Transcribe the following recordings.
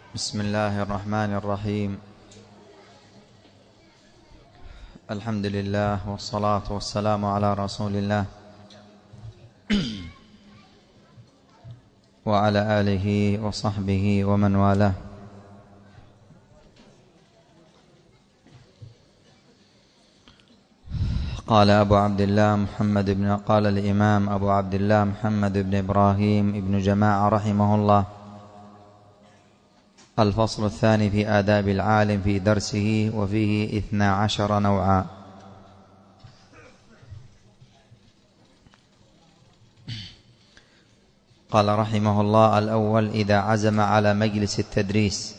بسم الله الرحمن الرحيم. الحمد لله والصلاة والسلام على رسول الله وعلى آله وصحبه ومن والاه. قال الإمام أبو عبد الله محمد بن إبراهيم ابن جماعة رحمه الله: الفصل الثاني في آداب العالم في درسه، وفيه 12 نوعا. قال رحمه الله: الأول: إذا عزم على مجلس التدريس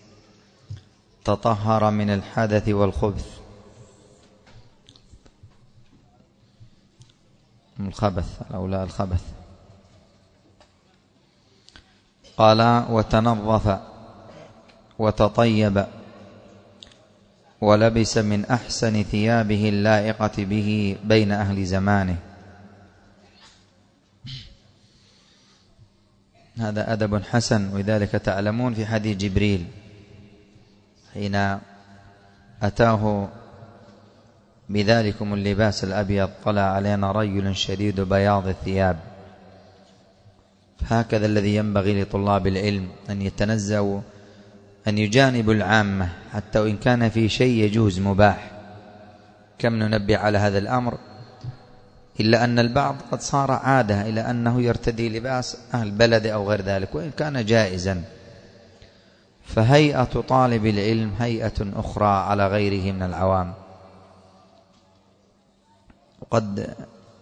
تطهر من الحدث والخبث الخبث. قال: وتنظف وتطيب ولبس من أحسن ثيابه اللائقة به بين أهل زمانه. هذا أدب حسن، ولذلك تعلمون في حديث جبريل حين أتاه بذلكم اللباس الأبيض: طلع علينا رجل شديد بياض الثياب. هكذا الذي ينبغي لطلاب العلم أن يتنزهوا، أن يجانبوا العامة، حتى وإن كان في شيء يجوز مباح. كم ننبه على هذا الأمر، إلا أن البعض قد صار عادة إلى أنه يرتدي لباس أهل بلد أو غير ذلك، وإن كان جائزا، فهيئة طالب العلم هيئة أخرى على غيره من العوام. وقد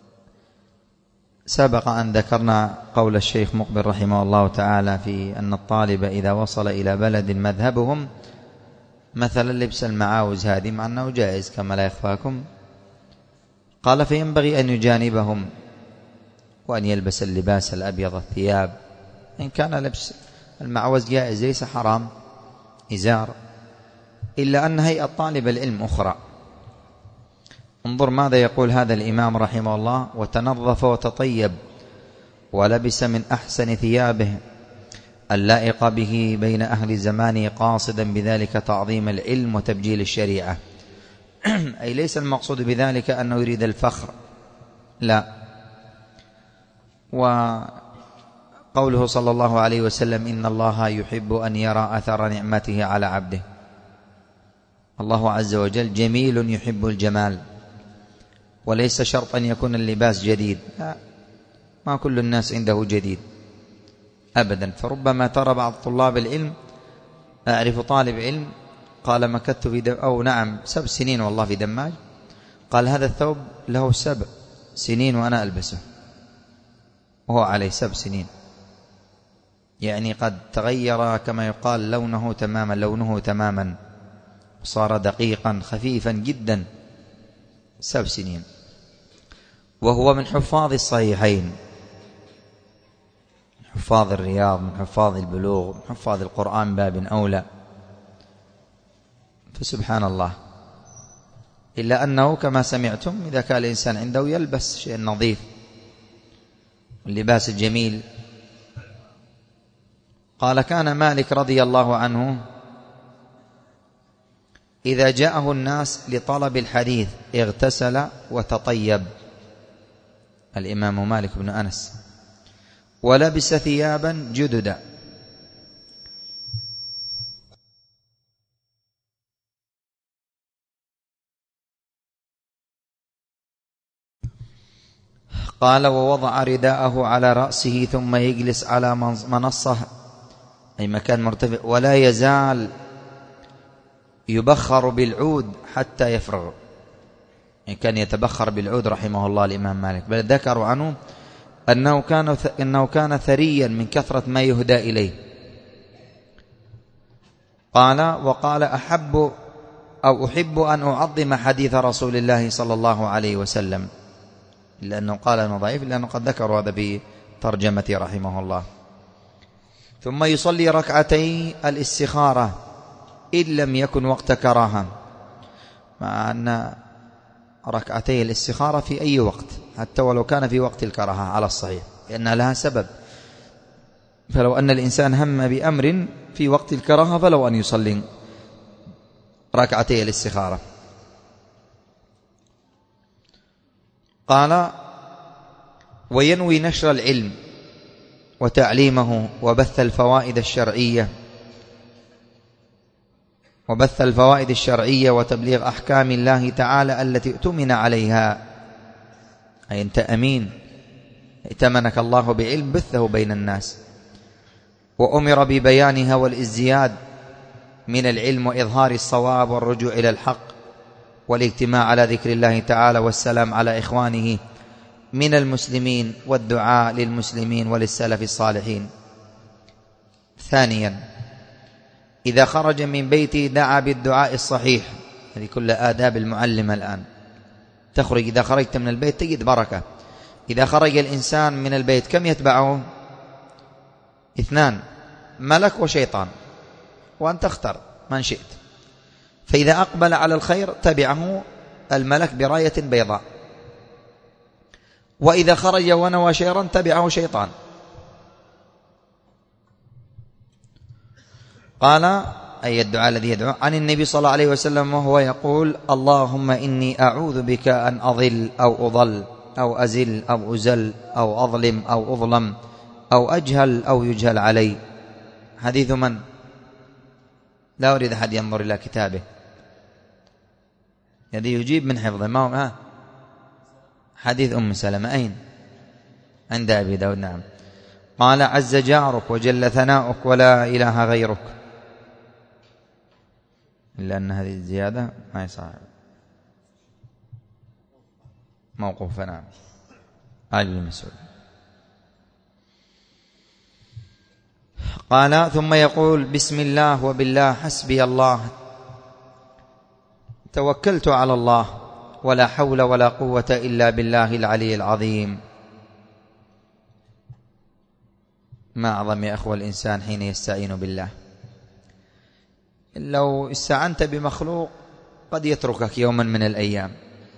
سبق أن ذكرنا قول الشيخ مقبل رحمه الله تعالى في أن الطالب إذا وصل إلى بلد مذهبهم مثلا لبس المعاوز هذه، مع أنه جائز كما لا يخفاكم، قال: فينبغي أن يجانبهم وأن يلبس اللباس الأبيض الثياب. إن كان لبس المعوز جائز ليس حرام، إزار، إلا أن هيئة طالب العلم أخرى. انظر ماذا يقول هذا الإمام رحمه الله: وتنظف وتطيب ولبس من أحسن ثيابه اللائق به بين أهل زمانه، قاصدا بذلك تعظيم العلم وتبجيل الشريعة. أي ليس المقصود بذلك أنه يريد الفخر، لا. وقوله صلى الله عليه وسلم: إن الله يحب أن يرى أثر نعمته على عبده. الله عز وجل جميل يحب الجمال، وليس شرط أن يكون اللباس جديد، لا، ما كل الناس عنده جديد أبدا. فربما ترى بعض طلاب العلم، أعرف طالب علم قال: مكثت في 7 سنين والله في دماج، قال: هذا الثوب له 7 سنين وأنا ألبسه، وهو عليه 7 سنين، يعني قد تغير كما يقال لونه تماما، صار دقيقا خفيفا جدا. 7 سنين، وهو من حفاظ الصحيحين، من حفاظ الرياض، من حفاظ البلوغ، من حفاظ القرآن باب أولى. فسبحان الله. إلا أنه كما سمعتم إذا كان الإنسان عنده يلبس شيء نظيف، اللباس الجميل. قال: كان مالك رضي الله عنه إذا جاءه الناس لطلب الحديث اغتسل وتطيب، الإمام مالك بن أنس، ولبس ثيابا جددا. قال: ووضع رداءه على رأسه ثم يجلس على منصة، أي مكان مرتفع، ولا يزال يبخر بالعود حتى يفرغ. يعني كان يتبخر بالعود رحمه الله الإمام مالك، بل ذكروا عنه أنه كان ثريا من كثرة ما يهدى إليه. وقال: أحب أن أعظم حديث رسول الله صلى الله عليه وسلم، لأنه قال أنه ضعيف، لأنه قد ذكروا هذا في ترجمته رحمه الله. ثم يصلي ركعتي الاستخارة إن لم يكن وقت كراهة، مع أن ركعتي الاستخارة في أي وقت، حتى ولو كان في وقت الكراهة على الصحيح، لأن لها سبب. فلو أن الإنسان هم بأمر في وقت الكراهة فلو أن يصلي ركعتي الاستخارة. قال وينوي نشر العلم وتعليمه وبث الفوائد الشرعية وتبليغ أحكام الله تعالى التي اؤتمن عليها، أي أنت أمين ائتمنك الله بعلم بثه بين الناس، وأمر ببيانها والازدياد من العلم وإظهار الصواب والرجوع إلى الحق والاجتماع على ذكر الله تعالى والسلام على إخوانه من المسلمين والدعاء للمسلمين وللسلف الصالحين. ثانيا إذا خرج من بيته دعا بالدعاء الصحيح، هذه كل آداب المعلم الآن. تخرج إذا خرجت من البيت تجد بركة. إذا خرج الإنسان من البيت كم يتبعه؟ 2، ملك وشيطان، وأن تختار من شئت. فإذا أقبل على الخير تبعه الملك براية بيضاء، وإذا خرج ونوى شيرا تبعه شيطان. قال أي الدعاء الذي يدعو عن النبي صلى الله عليه وسلم وهو يقول اللهم إني أعوذ بك أن أضل أو أضل أو أزل أو أزل أو أظلم أو أظلم أو أجهل أو يجهل علي. حديث من؟ لا أريد أحد ينظر إلى كتابه، الذي يجيب من حفظه. ما هو حديث أم سلمة. أين؟ عند أبي داود. نعم. قال عز جارك وجل ثناؤك ولا إله غيرك، إلا أن هذه الزيادة ما يصح موقوفا. نعم. آل المسؤول. قال ثم يقول بسم الله وبالله حسبي الله توكلت على الله ولا حول ولا قوة إلا بالله العلي العظيم. ما أعظم يا أخوة الإنسان حين يستعين بالله. لو استعنت بمخلوق قد يتركك يوما من الأيام.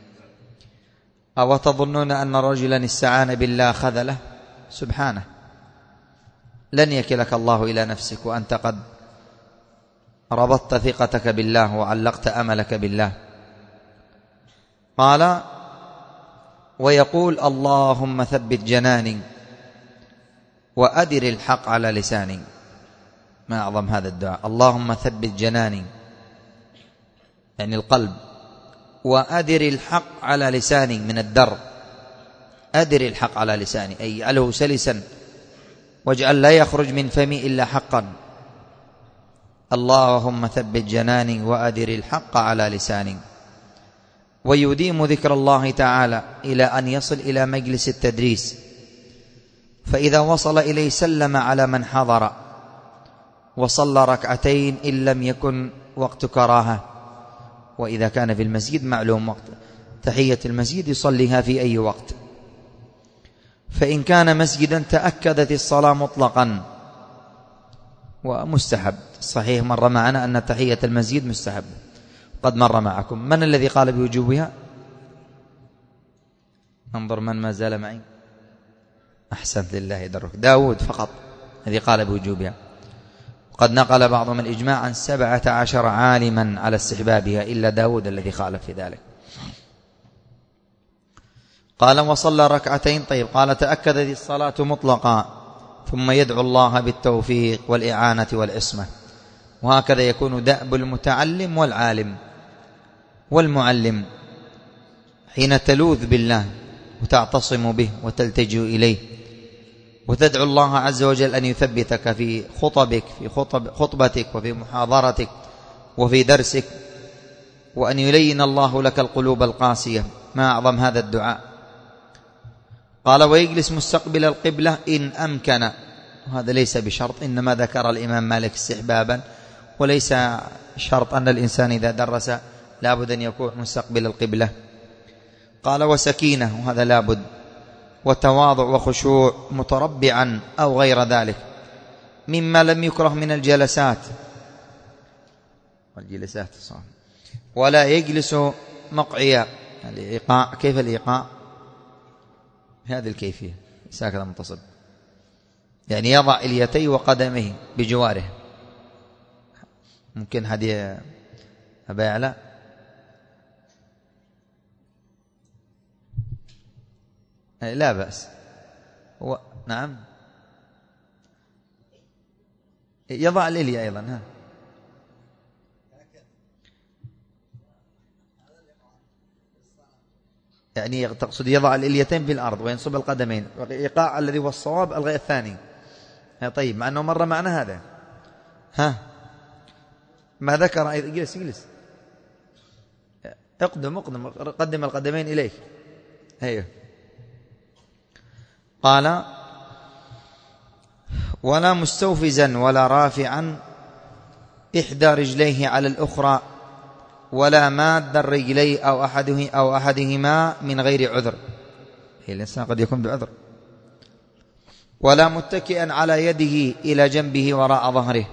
أو تظنون أن رجلا استعان بالله خذله؟ سبحانه، لن يكلك الله إلى نفسك وأنت قد ربطت ثقتك بالله وعلقت أملك بالله. قال ويقول اللهم ثبت جناني وأدر الحق على لساني. ما أعظم هذا الدعاء، اللهم ثبت جناني يعني القلب، وأدر الحق على لساني من الدر. أدر الحق على لساني أي اجعله سلسا واجعل لا يخرج من فمي إلا حقا. اللهم ثبت جناني وأدر الحق على لساني. ويديم ذكر الله تعالى إلى أن يصل إلى مجلس التدريس، فإذا وصل إليه سلم على من حضر وصلى ركعتين إن لم يكن وقت كراهة. وإذا كان في المسجد معلوم وقت تحية المسجد يصليها في أي وقت. فإن كان مسجدا تأكدت الصلاة مطلقا ومستحب. صحيح مر معنا أن تحية المسجد مستحب، قد مر معكم. من الذي قال بوجوبها؟ انظر من ما زال معي. أحسنت، لله يدرك. داود فقط الذي قال بوجوبها. وقد نقل بعضهم الإجماع عن 17 عالما على استحبابها إلا داود الذي خالف في ذلك. قال وصلى ركعتين. طيب، قال تأكدت الصلاة مطلقا، ثم يدعو الله بالتوفيق والإعانة والعصمة. وهكذا يكون دأب المتعلم والعالم والمعلم حين تلوذ بالله وتعتصم به وتلتجئ إليه وتدعو الله عز وجل أن يثبتك في خطبك، في خطبتك وفي محاضرتك وفي درسك، وأن يلين الله لك القلوب القاسية. ما أعظم هذا الدعاء. قال ويجلس مستقبل القبلة إن أمكن. وهذا ليس بشرط، إنما ذكر الإمام مالك استحبابا، وليس شرط أن الإنسان إذا درس لابد أن يكون مستقبل القبلة. قال وسكينة، وهذا لابد، وتواضع وخشوع متربعا أو غير ذلك مما لم يكره من الجلسات والجلسات صح. ولا يجلس مقعيا. الإيقاع، كيف الإيقاع؟ هذه الكيفية، ساكن متصل، يعني يضع اليتي وقدمه بجواره ممكن هدي أبا يعلى؟ لا بأس. نعم، يضع الإلية أيضا. ها، يعني تقصد يضع الإليتين في الأرض وينصب القدمين، إيقاع الذي هو الصواب الغاء الثاني. طيب، مع أنه مر معنا هذا. ها، ما ذكر أيضا. جلس اقدم قدم القدمين إليك. أيوه. قال: ولا مستوفزا ولا رافعا إحدى رجليه على الأخرى ولا ماد الرجلي أو أحدهما من غير عذر. الإنسان قد يكون بعذر. ولا متكئا على يده إلى جنبه وراء ظهره.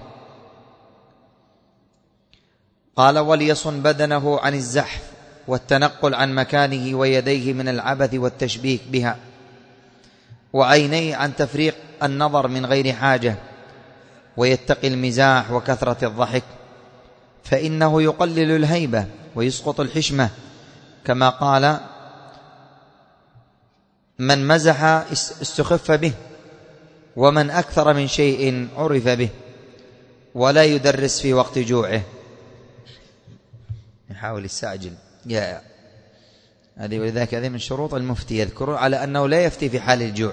قال: وليصن بدنه عن الزحف والتنقل عن مكانه ويديه من العبث والتشبيك بها وعينيه عن تفريق النظر من غير حاجة ويتقي المزاح وكثرة الضحك فإنه يقلل الهيبة ويسقط الحشمة كما قال: من مزح استخف به ومن أكثر من شيء عرف به ولا يدرس في وقت جوعه. يحاول يستعجل يا هذه. ولذلك هذه من شروط المفتي، يذكرون على أنه لا يفتي في حال الجوع،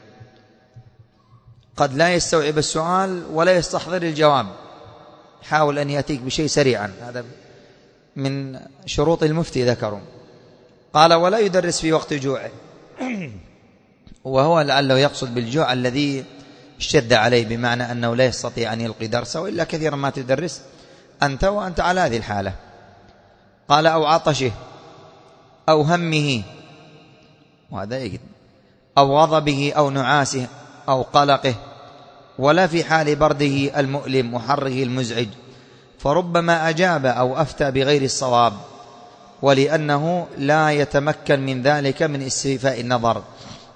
قد لا يستوعب السؤال ولا يستحضر الجواب، حاول أن يأتيك بشيء سريعا. هذا من شروط المفتي ذكروا. قال: ولا يدرس في وقت جوعه، وهو لعله يقصد بالجوع الذي اشتد عليه، بمعنى أنه لا يستطيع أن يلقي درسه، وإلا كثيرا ما تدرس أنت وأنت على هذه الحالة. قال: أو عطشه أو همه، وهذا يجد، أو غضبه أو نعاسه أو قلقه، ولا في حال برده المؤلم وحره المزعج، فربما أجاب أو أفتى بغير الصواب، ولأنه لا يتمكن من ذلك من استيفاء النظر.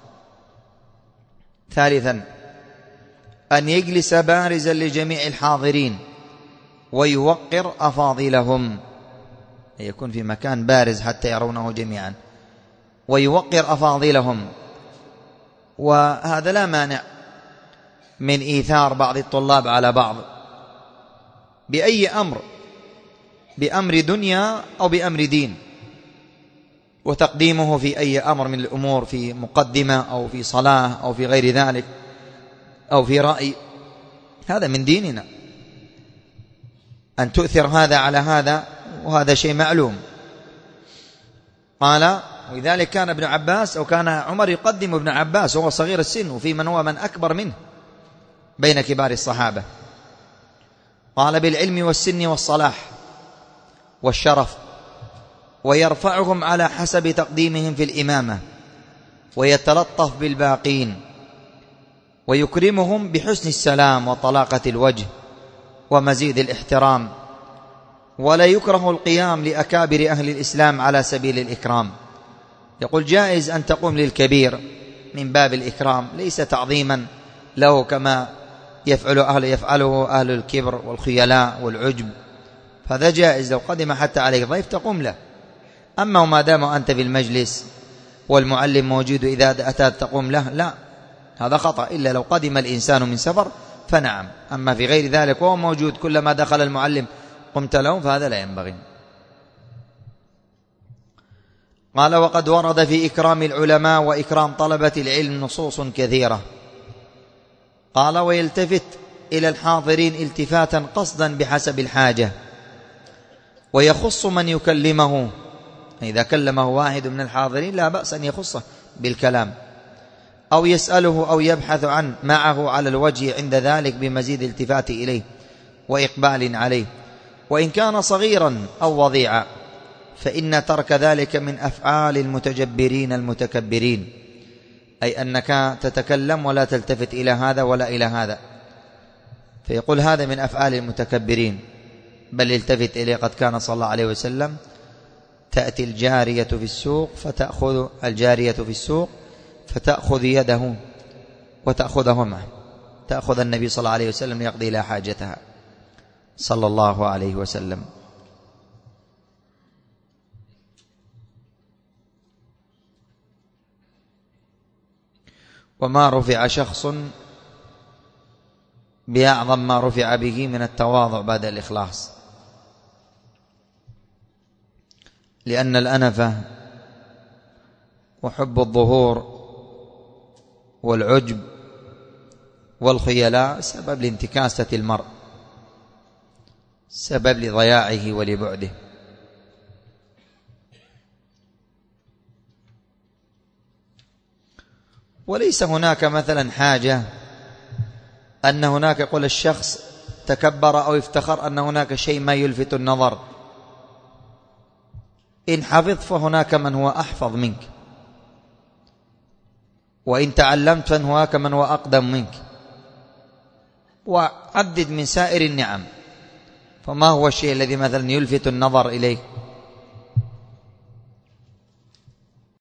ثالثا، أن يجلس بارزا لجميع الحاضرين ويوقر أفاضلهم، يكون في مكان بارز حتى يرونه جميعا، ويوقر أفاضلهم. وهذا لا مانع من إيثار بعض الطلاب على بعض بأي أمر، بأمر دنيا أو بأمر دين، وتقديمه في أي أمر من الأمور، في مقدمة أو في صلاة أو في غير ذلك أو في رأي. هذا من ديننا، أن تؤثر هذا على هذا، وهذا شيء معلوم. قال: ولذلك كان ابن عباس أو كان عمر يقدم ابن عباس وهو صغير السن، وفي من هو من أكبر منه بين كبار الصحابة. قال: بالعلم والسن والصلاح والشرف، ويرفعهم على حسب تقديمهم في الإمامة، ويتلطف بالباقين، ويكرمهم بحسن السلام وطلاقة الوجه ومزيد الاحترام، ولا يكره القيام لأكابر أهل الإسلام على سبيل الإكرام. يقول: جائز أن تقوم للكبير من باب الإكرام، ليس تعظيما له كما يفعله أهل الكبر والخيلاء والعجب، فهذا جائز. لو قدم حتى عليك ضيف تقوم له. أما وما دام أنت في المجلس والمعلم موجود إذا أتى تقوم له، لا، هذا خطأ. إلا لو قدم الإنسان من سفر فنعم، أما في غير ذلك وهو موجود كلما دخل المعلم قمت له، فهذا لا ينبغي. قال: وقد ورد في إكرام العلماء وإكرام طلبة العلم نصوص كثيرة. قال: ويلتفت إلى الحاضرين التفاتا قصدا بحسب الحاجة، ويخص من يكلمه، إذا كلمه واحد من الحاضرين لا بأس أن يخصه بالكلام، أو يسأله أو يبحث عنه معه على الوجه عند ذلك بمزيد التفات إليه وإقبال عليه، وإن كان صغيرا أو وضيعا، فإن ترك ذلك من أفعال المتجبرين المتكبرين، أي أنك تتكلم ولا تلتفت إلى هذا ولا إلى هذا، فيقول هذا من أفعال المتكبرين، بل التفت إليه. قد كان صلى الله عليه وسلم تأتي الجارية في السوق فتأخذ يده وتأخذه معه، تأخذ النبي صلى الله عليه وسلم يقضي لها حاجتها. صلى الله عليه وسلم. وما رفع شخص بأعظم ما رفع به من التواضع بعد الإخلاص، لأن الأنفة وحب الظهور والعجب والخيلاء سبب لانتكاسة المرء، سبب لضياعه ولبعده. وليس هناك مثلا حاجة أن هناك يقول الشخص تكبر أو افتخر أن هناك شيء ما يلفت النظر. إن حفظت فهناك من هو أحفظ منك، وإن تعلمت فهناك من هو أقدم منك، وعدد من سائر النعم. فما هو الشيء الذي مثلا يلفت النظر إليه؟